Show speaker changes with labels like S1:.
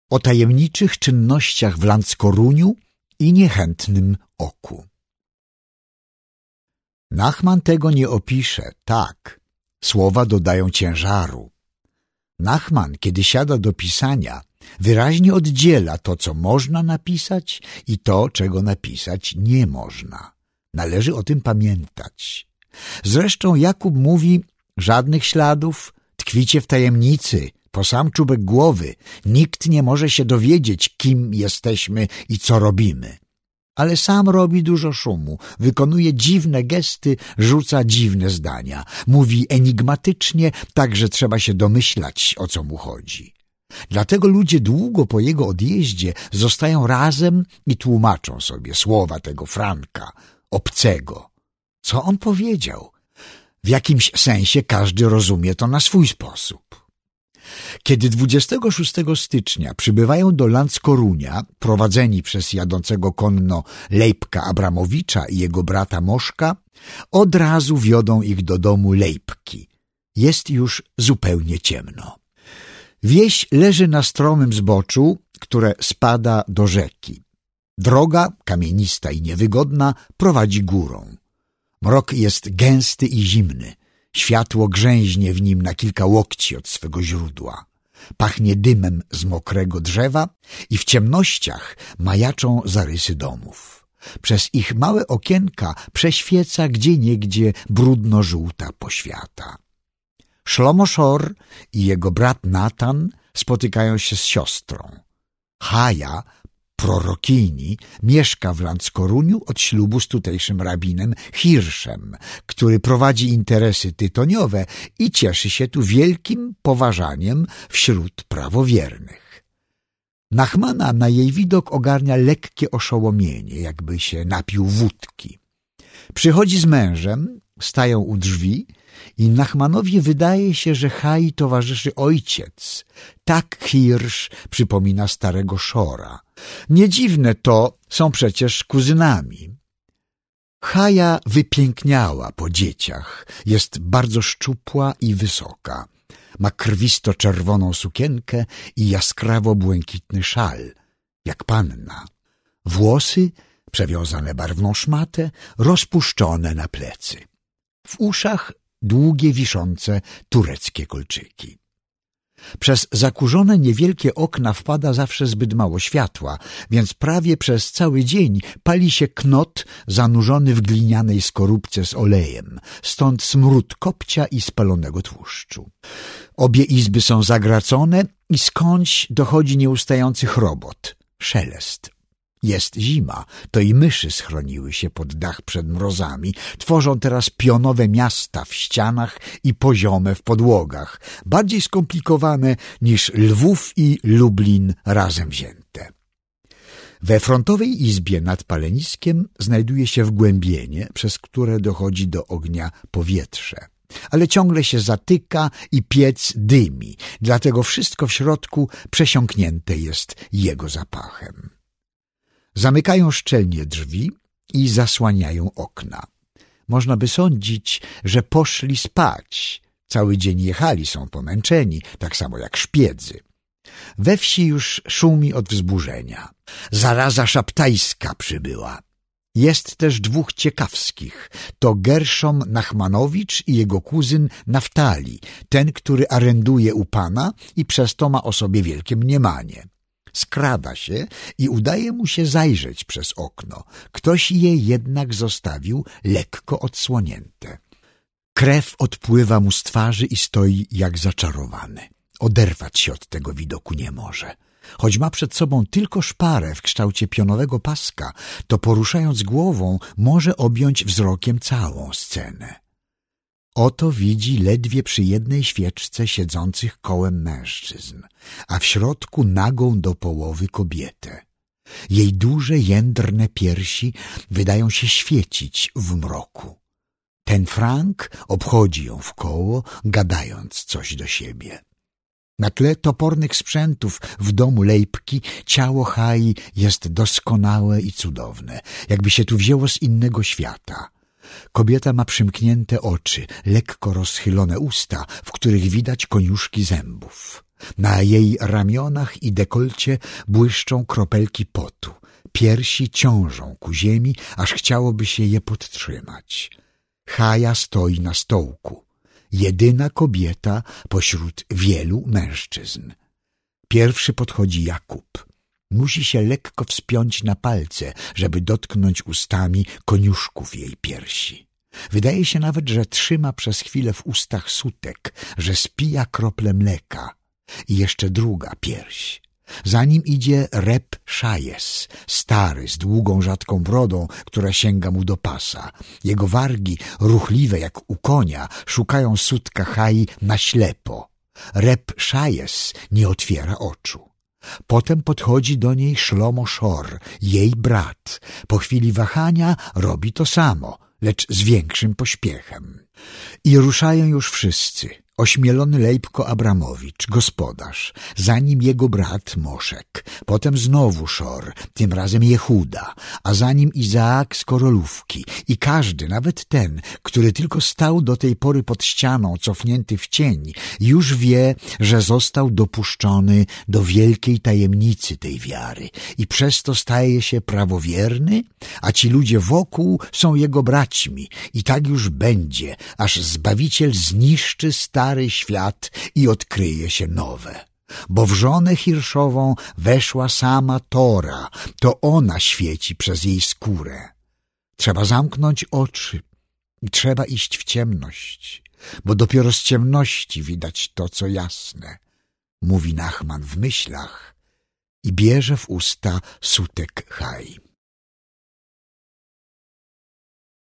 S1: o tajemniczych czynnościach w Landskoruniu i niechętnym oku. Nachman tego nie opisze, tak. Słowa dodają ciężaru. Nachman, kiedy siada do pisania, wyraźnie oddziela to, co można napisać i to, czego napisać nie można. Należy o tym pamiętać. Zresztą Jakub mówi: żadnych śladów, tkwicie w tajemnicy, po sam czubek głowy. Nikt nie może się dowiedzieć, kim jesteśmy i co robimy. Ale sam robi dużo szumu, wykonuje dziwne gesty, rzuca dziwne zdania. Mówi enigmatycznie, tak że trzeba się domyślać, o co mu chodzi. Dlatego ludzie długo po jego odjeździe zostają razem i tłumaczą sobie słowa tego Franka, obcego. Co on powiedział? W jakimś sensie każdy rozumie to na swój sposób. Kiedy 26 stycznia przybywają do Landskorunia, prowadzeni przez jadącego konno Lejpka Abramowicza i jego brata Moszka, od razu wiodą ich do domu Lejpki. Jest już zupełnie ciemno. Wieś leży na stromym zboczu, które spada do rzeki. Droga, kamienista i niewygodna, prowadzi górą. Mrok jest gęsty i zimny. Światło grzęźnie w nim na kilka łokci od swego źródła. Pachnie dymem z mokrego drzewa i w ciemnościach majaczą zarysy domów. Przez ich małe okienka prześwieca gdzieniegdzie brudno-żółta poświata. Szlomo Szor i jego brat Natan spotykają się z siostrą. Chaja, prorokini, mieszka w Landskoruniu od ślubu z tutejszym rabinem Hirszem, który prowadzi interesy tytoniowe i cieszy się tu wielkim poważaniem wśród prawowiernych. Nachmana na jej widok ogarnia lekkie oszołomienie, jakby się napił wódki. Przychodzi z mężem, stają u drzwi i Nachmanowi wydaje się, że Chai towarzyszy ojciec. Tak Hirsz przypomina starego Szora. Nie dziwne to, są przecież kuzynami. Chaja wypiękniała po dzieciach, jest bardzo szczupła i wysoka. Ma krwisto-czerwoną sukienkę i jaskrawo-błękitny szal, jak panna. Włosy, przewiązane barwną szmatę, rozpuszczone na plecy. W uszach długie, wiszące tureckie kolczyki. Przez zakurzone niewielkie okna wpada zawsze zbyt mało światła, więc prawie przez cały dzień pali się knot zanurzony w glinianej skorupce z olejem, stąd smród kopcia i spalonego tłuszczu. Obie izby są zagracone i skądś dochodzi nieustający chrobot, szelest. Jest zima, to i myszy schroniły się pod dach przed mrozami, tworzą teraz pionowe miasta w ścianach i poziome w podłogach, bardziej skomplikowane niż Lwów i Lublin razem wzięte. We frontowej izbie nad paleniskiem znajduje się wgłębienie, przez które dochodzi do ognia powietrze. Ale ciągle się zatyka i piec dymi, dlatego wszystko w środku przesiąknięte jest jego zapachem. Zamykają szczelnie drzwi i zasłaniają okna. Można by sądzić, że poszli spać. Cały dzień jechali, są pomęczeni, tak samo jak szpiedzy. We wsi już szumi od wzburzenia. Zaraza szaptajska przybyła. Jest też dwóch ciekawskich. To Gerszom Nachmanowicz i jego kuzyn Naftali, ten, który arenduje u pana i przez to ma o sobie wielkie mniemanie. Skrada się i udaje mu się zajrzeć przez okno. Ktoś je jednak zostawił lekko odsłonięte. Krew odpływa mu z twarzy i stoi jak zaczarowany. Oderwać się od tego widoku nie może. Choć ma przed sobą tylko szparę w kształcie pionowego paska, to poruszając głową może objąć wzrokiem całą scenę. Oto widzi ledwie przy jednej świeczce siedzących kołem mężczyzn, a w środku nagą do połowy kobietę. Jej duże, jędrne piersi wydają się świecić w mroku. Ten Frank obchodzi ją w koło, gadając coś do siebie. Na tle topornych sprzętów w domu Lejpki ciało Chai jest doskonałe i cudowne, jakby się tu wzięło z innego świata. Kobieta ma przymknięte oczy, lekko rozchylone usta, w których widać koniuszki zębów. Na jej ramionach i dekolcie błyszczą kropelki potu. Piersi ciążą ku ziemi, aż chciałoby się je podtrzymać. Chaja stoi na stołku. Jedyna kobieta pośród wielu mężczyzn. Pierwszy podchodzi Jakub. Musi się lekko wspiąć na palce, żeby dotknąć ustami koniuszków jej piersi. Wydaje się nawet, że trzyma przez chwilę w ustach sutek, że spija krople mleka. I jeszcze druga pierś. Za nim idzie Reb Szajes, stary, z długą, rzadką brodą, która sięga mu do pasa. Jego wargi, ruchliwe jak u konia, szukają sutka Chai na ślepo. Reb Szajes nie otwiera oczu. Potem podchodzi do niej Szlomo Szor, jej brat. Po chwili wahania robi to samo, lecz z większym pośpiechem. I ruszają już wszyscy. Ośmielony Lejbko Abramowicz, gospodarz, za nim jego brat Moszek, potem znowu Szor, tym razem Jehuda, a za nim Izaak z Korolówki i każdy, nawet ten, który tylko stał do tej pory pod ścianą, cofnięty w cień, już wie, że został dopuszczony do wielkiej tajemnicy tej wiary i przez to staje się prawowierny, a ci ludzie wokół są jego braćmi i tak już będzie, aż Zbawiciel zniszczy stary świat i odkryje się nowe. Bo w żonę Hirszową weszła sama Tora, to ona świeci przez jej skórę. Trzeba zamknąć oczy i trzeba iść w ciemność, bo dopiero z ciemności widać to, co jasne, mówi Nachman w myślach i bierze w usta sutek Chai.